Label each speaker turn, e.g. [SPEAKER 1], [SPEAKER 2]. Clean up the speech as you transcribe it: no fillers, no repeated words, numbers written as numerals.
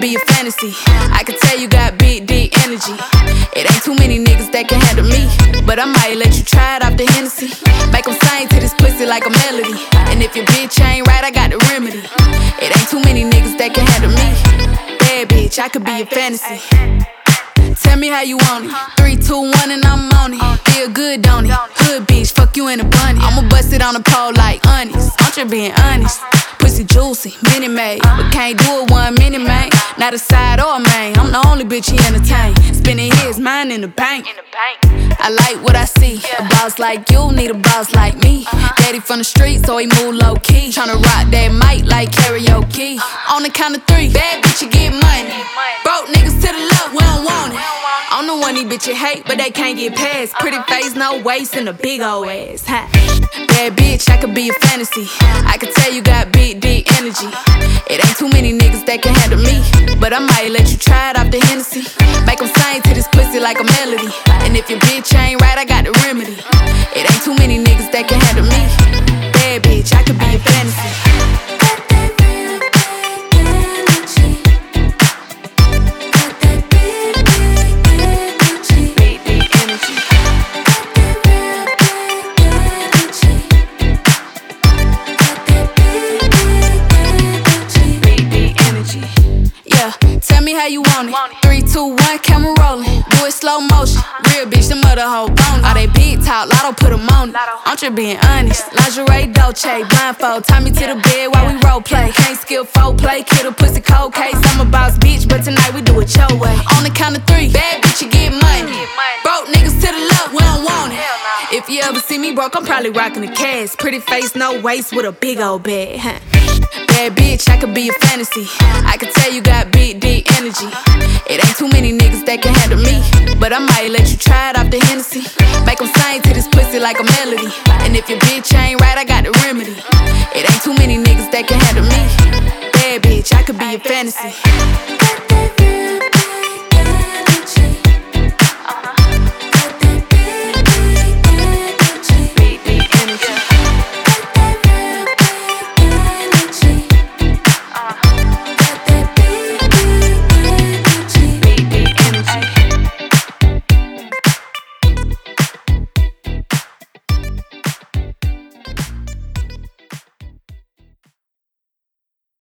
[SPEAKER 1] be a fantasy. I can tell you got big, deep energy. It ain't too many niggas that can handle me, but I might let you try it off the Hennessy. Make them sing to this pussy like a melody. And if your bitch ain't right, I got the remedy. It ain't too many niggas that can handle me. Bad bitch, I could be a fantasy. Tell me how you want it. 3, 2, 1 and I'm on it. Feel good, don't it? Hood bitch, fuck you in a bunny. I'ma bust it on the pole like honest. I'm just being honest. Pussy juicy, mini made, but can't do it 1 minute, man. Not a side or a main. I'm the only bitch he entertain. Spending his mind in the bank. I like what I see. A boss like you need a boss like me. Daddy from the street, so he move low key. Tryna rock that mic like karaoke. On the count of 3, bad bitch, you get money. Broke niggas to the left, we don't want it. I'm the one these bitches hate, but they can't get past. Pretty face, no waist, and a big ol' ass. Bad bitch, I could be a fantasy. I can tell you got big, deep energy. It ain't too many niggas that can handle me, but I might let you try it off the Hennessy. Make them sing to this pussy like a melody. And if your bitch ain't right, I got the remedy. It ain't too many niggas that can handle me. Bad bitch, I could be a fantasy. Tell me how you want it. 3, 2, 1, camera rolling. Do it slow motion. Real bitch, the mother hoe bone. All they big talk, lotto put them on it. I'm just being honest. Lingerie, Dolce, blindfold. Tie me to the bed while we role play. Can't skill foreplay, kid a pussy cold case. I'm a boss bitch, but tonight we do it your way. On the count of 3, bad bitch, you get money. Broke niggas to the left, we don't want it. If you ever see me broke, I'm probably rocking a cast. Pretty face, no waist, with a big old bag. Bad bitch, I could be a fantasy. I can tell you got big, deep energy. It ain't too many niggas that can handle me, but I might let you try it off the Hennessy. Make them sing to this pussy like a melody. And if your bitch ain't right, I got the remedy. It ain't too many niggas that can handle me. Bad bitch, I could be a fantasy.